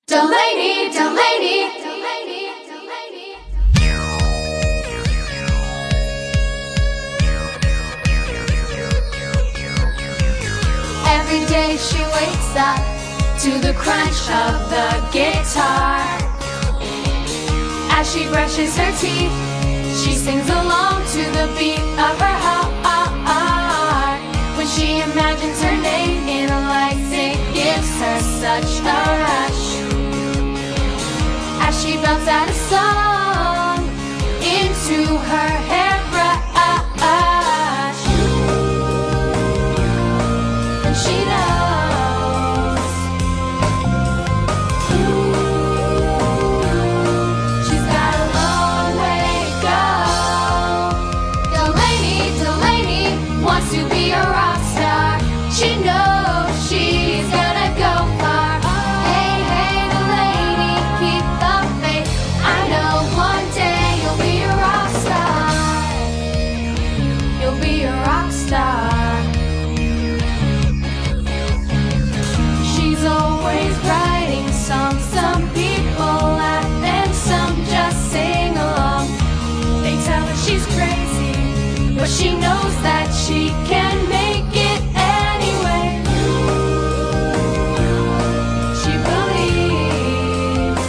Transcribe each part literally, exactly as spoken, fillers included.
Delaney, Delaney, Delaney, Delaney. Every day she wakes up to the crunch of the guitar. As she brushes her teeth, she sings along to the beat of her heart. When she imagines her name in lights, it gives her such a rush. As she belts out a song into her hairbrush, and she knows she's got a long way to go. Delaney, Delaney wants to be a rock star. She knows she's gonna go far. Hey, hey, Delaney, keep the faith. I know one day you'll be a rock star. You'll be a rock star. She's always writing songs. Some people laugh and some just sing along. They tell her she's crazy, but she knows that she can make it anyway. She believes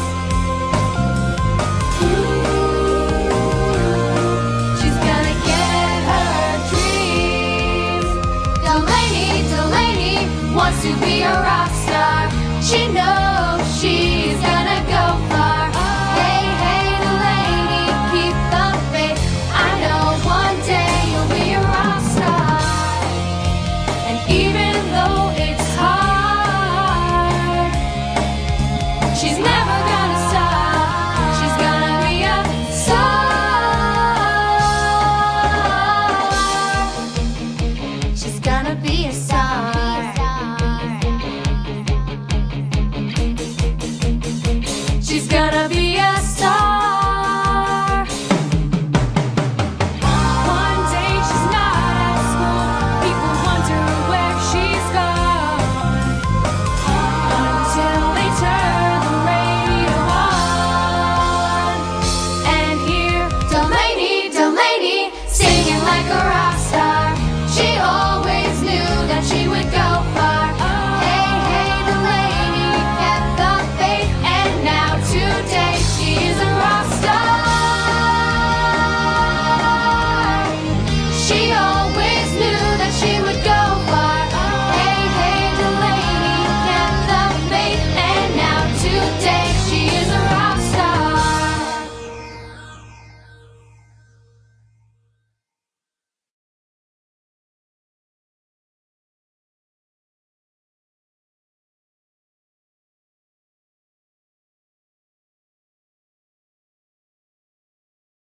she's gonna get her dreams. Delaney, Delaney wants to be a rock star. She knows she's gonna go far. Hey, hey, Delaney, keep the faith. I know one day you'll be a rock star. And even though it's hard, she's never